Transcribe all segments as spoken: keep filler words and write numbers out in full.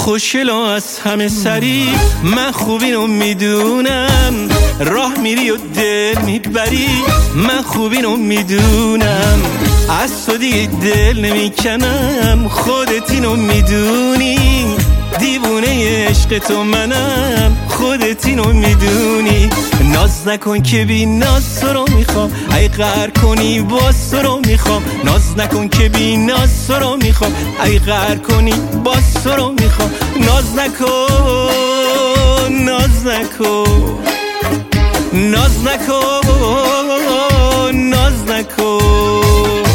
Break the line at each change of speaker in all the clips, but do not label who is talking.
خوشگل و از همه سری، من خوب اینو میدونم. راه میری و دل میبری، من خوب اینو میدونم. از تو دیگه دل نمیکنم، خودت اینو میدونی. دیوونه عشق تو منم، خودت اینو میدونی. ناز نکن که بی ناز تو رو میخوام، ای قهر کنی باز تو رو میخوام. ناز نکن که بی ناز تو رو میخوام، ای قهر کنی باز تو رو میخوام. ناز نکن ناز نکن ناز نکن ناز نکن.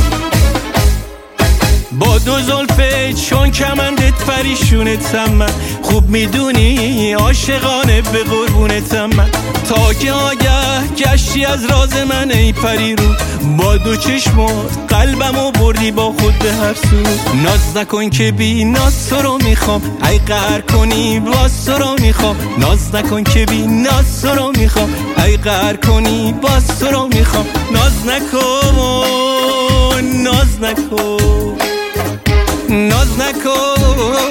با دو زلفه چون کمندت پریشونتم، من خوب میدونی عاشقانه به قربونتم. من تا که آگه گشتی از راز من ای پری رو، با دو چشمات قلبمو بردی با خود به هر سو. ناز نکن که بی ناز تو رو میخوام، ای قهر کنی باز تو رو میخوام. ناز نکن که بی ناز تو رو میخوام، ای قهر کنی باز تو رو میخوام. ناز نکن ناز نکن ناز نکن.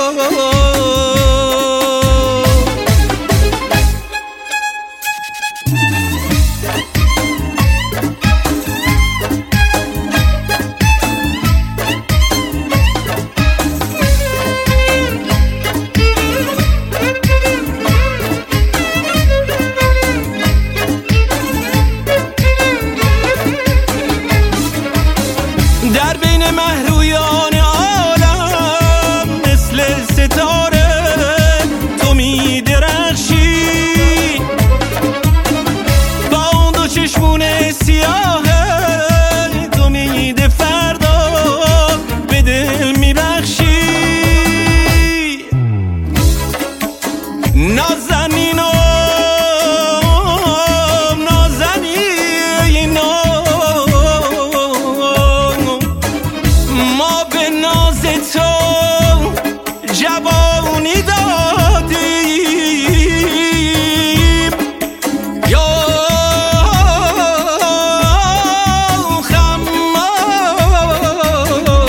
در بین مهرویان عالم مثل ستاره تو می درخشی. با اون دو چشمون سیاه تو میده فردا به دل می بخشی. نازنینم جوانی دادیم یا خمام.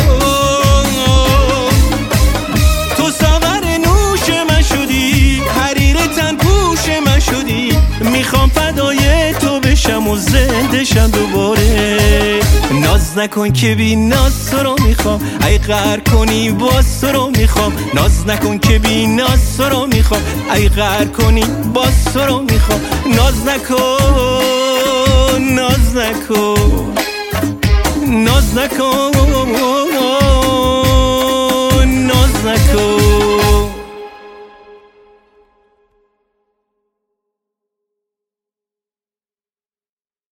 تو ساغر نوش من شدی، حریر تن پوش من شدی. میخوام فدای تو بشم و زنده شم دوباره. ناز نکن که بی ناز تو رو میخوام، ای قهر کنی باز تو رو میخوام. ناز نکن که بی ناز تو رو میخوام، ای قهر کنی باز تو رو میخوام. ناز نکن ناز نکن ناز نکن.